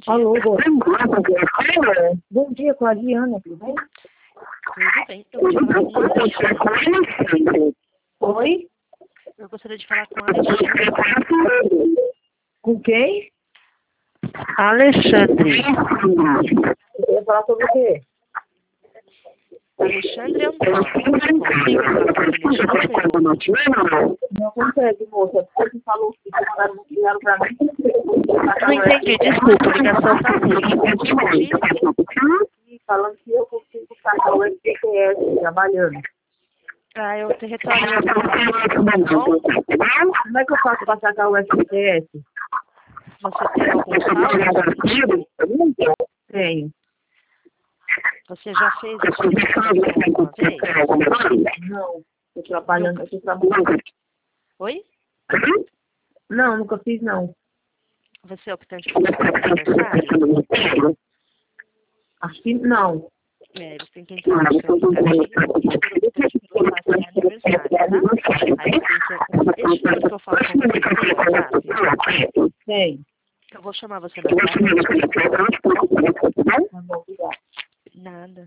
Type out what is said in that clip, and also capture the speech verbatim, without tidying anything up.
dia. Alô, bom dia. Bom dia, com a Adriana, tudo bem? Tudo bem. Eu gostaria de falar com a Alexandre. Oi? Eu gostaria de falar com a Alexandre. Com quem? Alexandre. Você ia falar sobre o quê? Alexandre Antônio. Você consegue falar com ele? Não consegue, moça. Você falou que mandaram um ligaram pra mim. Não entendi, desculpa, a ligação tá ruim. E falando que eu consigo sacar o S P T S trabalhando. Ah, eu te retorno a ligação. Como é que eu faço pra sacar o S P T S? Você tem algum saldo? Tenho. Você já fez a solicitação alguma vez? Não. Tô trabalhando, eu tô trabalhando. Oi? Não, nunca fiz, não. Você é optante por aniversário? Acho que não. É, você tem que entrar no seu aplicativo e optante pelo passe aniversário, tá? Aí você entra com este número que eu falo com você, sabe? Tem. Eu vou chamar você na casa. Tá bom, obrigada. Nada.